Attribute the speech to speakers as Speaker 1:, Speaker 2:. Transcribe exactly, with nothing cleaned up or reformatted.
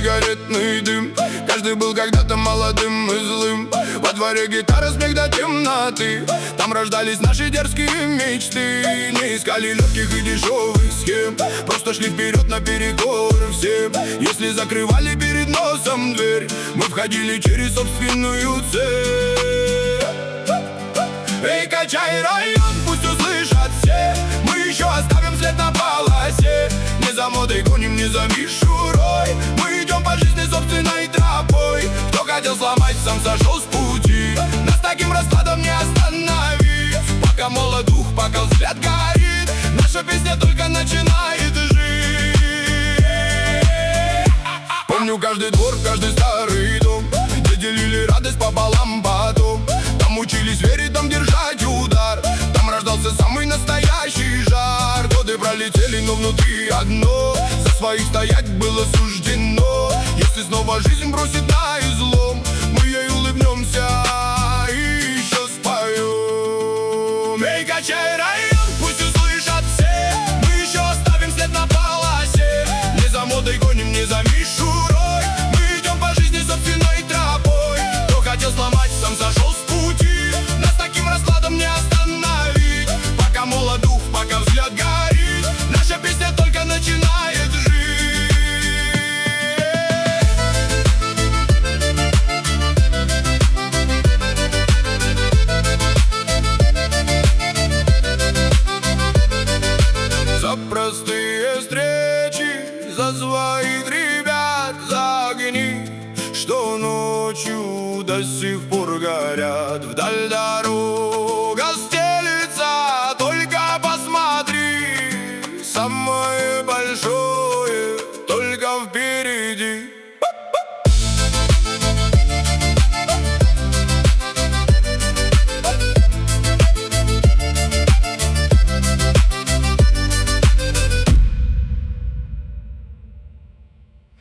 Speaker 1: сигаретный дым. Каждый был когда-то молодым и злым. Во дворе гитара, смех до темноты. Там рождались наши дерзкие мечты. Не искали легких и дешевых схем, просто шли вперед наперекор всем. Если закрывали перед носом дверь, мы входили через собственную цель. Эй, качай район, пусть услышат все. Мы еще оставим след на полосе. Не за модой гоним, не за мишурой. Мы идем по жизни собственной тропой. Кто хотел сломать, сам сошел с пути. Нас таким раскладом не остановить. Пока молод дух, пока взгляд горит, наша песня только начинает жить. Помню каждый двор, каждый старый дом, где делили радость пополам потом. Там учились верить, там держать удар. Там рождался самый настоящий жар. Годы пролетели, но внутри одно: за своих стоять было суждено. Если снова жизнь бросит на излом, мы ей улыбнемся и еще споем. Эй, качай район, пусть услышат все. Мы еще оставим след на полосе. Не за модой гоним, не за мишурой. Мы идем по жизни собственной тропой. Кто хотел сломать, сам сошел с пути. Нас таким раскладом не остановить. Пока молод дух, пока взгляд горит, наша песня только начинает жить. За простые встречи, за своих ребят, за огни, что ночью до сих пор горят вдаль дорог.